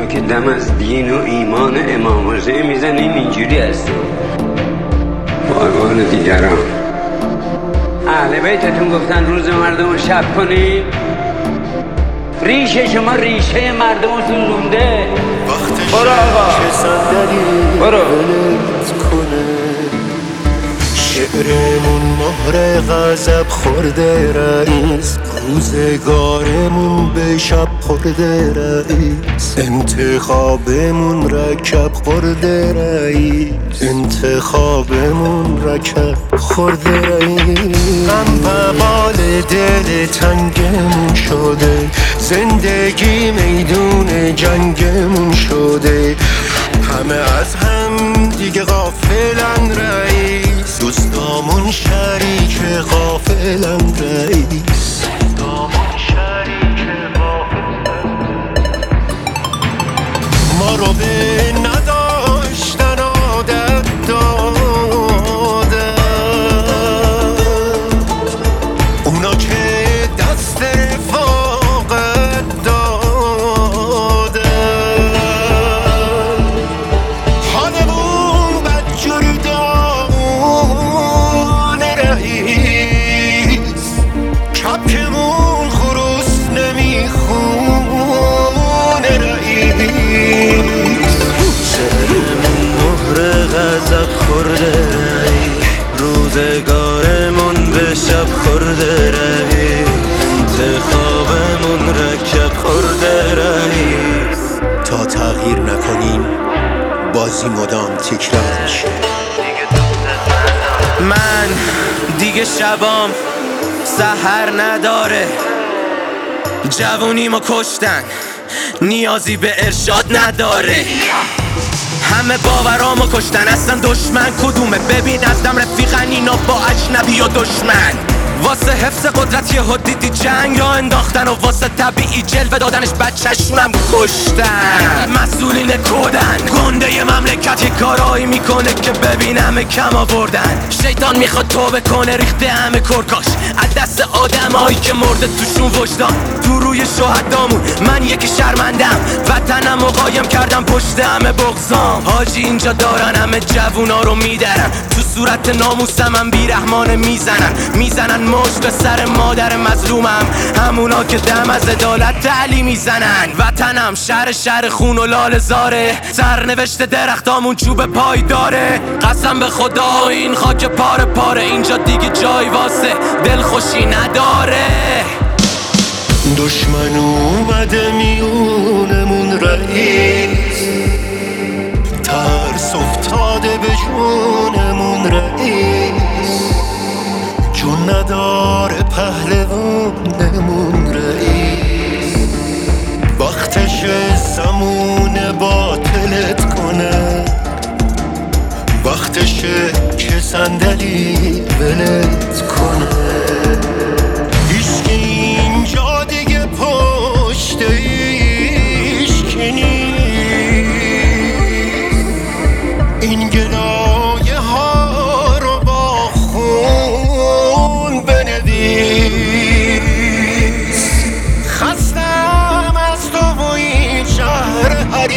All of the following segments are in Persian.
که دم از دین و ایمان امام حسین میزنیم اینجوری هست. بارمان دیگران اهل بیتتون گفتن روز مردم شب کنیم. ریشه شما ریشه مردم سوزونده. برو آقا برو. شعرمون مهر غضب خورده رئیس، روزگارمون به شب خورده رئیس، انتخابمون رکب خورده رئیس، انتخابمون رکب خورده رئیس. غم و بال دل تنگمون شده، زندگی میدون جنگمون شده، همه از هم دیگه غافلن رئیس، دوستامون شریک غافلن رئیس، دوستامون شریک غافلن. ما رو به نداشتن عادت دادن، اونا که دست رفاقت دادن، حالمون بدجوری دانه رئیس، کپکمون خروس نمیخونه رئیس. شعرمون مهر غضب خورده رئیس، روزگارمون به شب خورده رئیس، انتخابمون رکب خورده رئیس. تا تغییر نکنیم بازی مدام تکرار میشه. من دیگه شبام سحر نداره، جوونیمو کشتن نیازی به ارشاد نداره، همه باورامو کشتن اصلا دشمن کدومه؟ ببین ازدم رفیقن اینا با اجنبی و دشمن، واسه حفظ قدرت یه دیدی جنگ را انداختن و واسه طبیعی جلوه دادنش بچه‌شونم کشتن. مسئولین کودن گنده ی مملکت یه کارایی میکنه که ببین همه کم آوردن، شیطان میخواد توبه کنه ریخته همه کرکاش از دست آدمایی که مرده توشون وجدان. تو روی شهدامون من یکی شرمندم، وطنم و قایم کردم پشت همه بغضام. حاجی اینجا دارن همه جوونا رو میدرن، تو صورت ناموسم هم بیرحمانه میزنن مشت به سر مادر مظلومم، همونا که دم از عدالت تعلی میزنن. وطنم شهر خون و لال زاره، سرنوشت درختامون چوب پای داره. قسم به خدا این خاک پاره پاره اینجا دیگه جای واسه دلخوشی نداره. دشمن اومده میونمون رئیس، ترس افتاده به جونمون رئیس، چون نداره پهلوانمون رئیس. وقتش زمون باطلت کنه، وقتشه که صندلی ولت کنه. هیچکی اینجا دیگه پشت هیچکی نیست، این گلایه ها رو با خون بنویس. خستم از تو و این شهر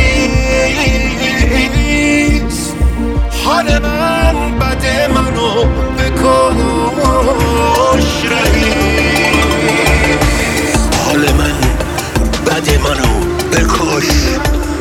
حریص، حال من بده منو بکش رئیس، حال من بده منو بکش